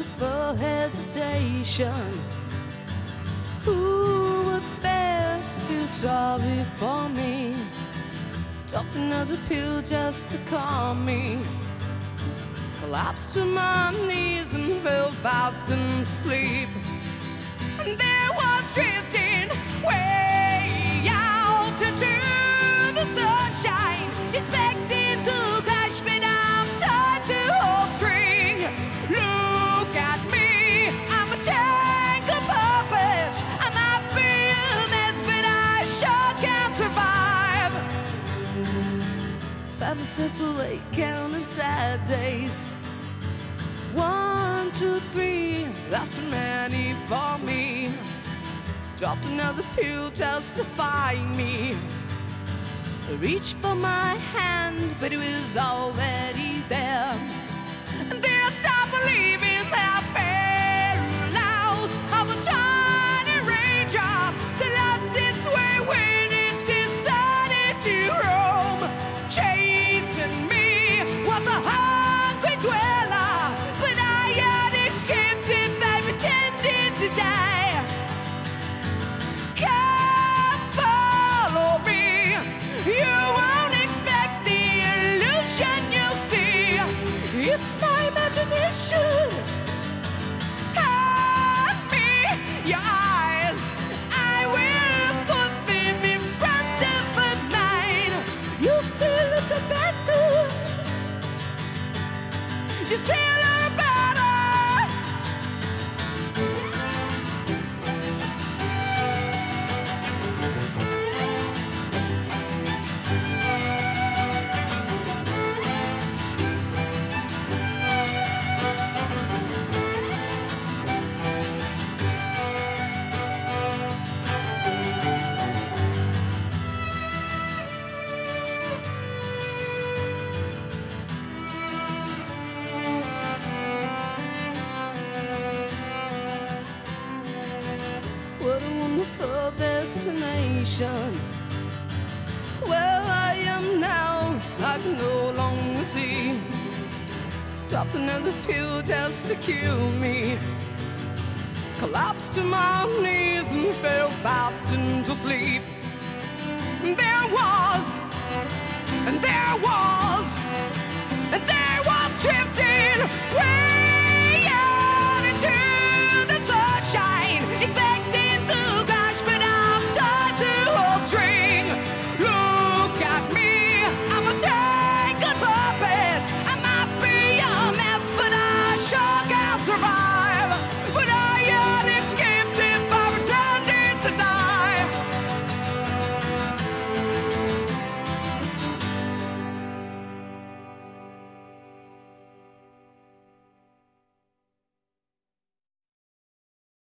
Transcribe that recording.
wonderful hesitation. Who would bear to feel sorry for me? Dropped another pill just to calm me. Collapsed to my knees and fell fast into sleep. And there was drifting way out into the sunshine, expecting to crash, but I'm tied to a string. Look at me, I'm a tangled puppet. I might be a mess, but I sure can survive. Found myself awake, counting sad days. 1, 2, 3, that's many for me. Dropped another pill just to find me. Reached for my hand, but it was already there. And then I stopped believing that I fell out of a tiny raindrop that lost its way when it decided to roam. Chasing me was a hungry dweller, but I had escaped it by pretending to die. Come follow me, you won't expect the illusion you'll see. It's my imagination. Hand me your eyes, I will put them in front of mine. You'll see a little better. You see a little better. What a wonderful destination. Where I am now, I can no longer see. Dropped another pill just to kill me. Collapsed to my knees and fell fast into sleep. There was, and there was, and there was drifting.